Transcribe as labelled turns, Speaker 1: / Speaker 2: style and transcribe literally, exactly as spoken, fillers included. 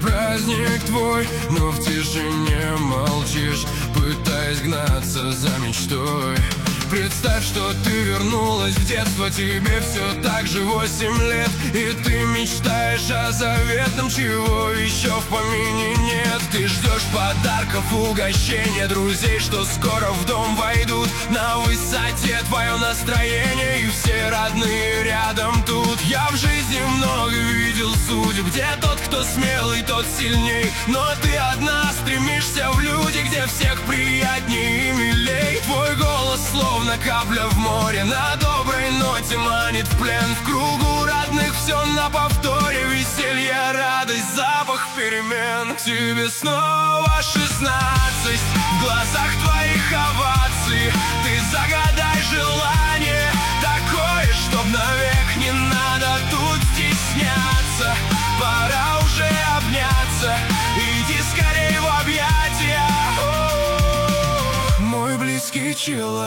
Speaker 1: праздник твой, но в тишине молчишь, пытаясь гнаться за мечтой. Представь, что ты вернулась в детство, тебе все так же восемь лет, и ты мечтаешь о заветном, чего еще в помине нет. Ты ждешь подарков, угощения, друзей, что скоро в дом войдут. На высоте твое настроение, и все родные рядом тут. Я в жизни много видел судеб, где тот, кто смелый, тот сильней, но ты одна стремишься в люди, где всех приятнее и милей. Твой голос словно капля в море, на доброй ноте манит в плен. В кругу родных все на повторе, веселье, радость, запах перемен. Тебе снова шестнадцать, в глазах твоих овации. Ты загадай желание такое, чтоб навек не надо тут стесняться. Пора уже обняться, иди скорей в объятия. Мой близкий человек,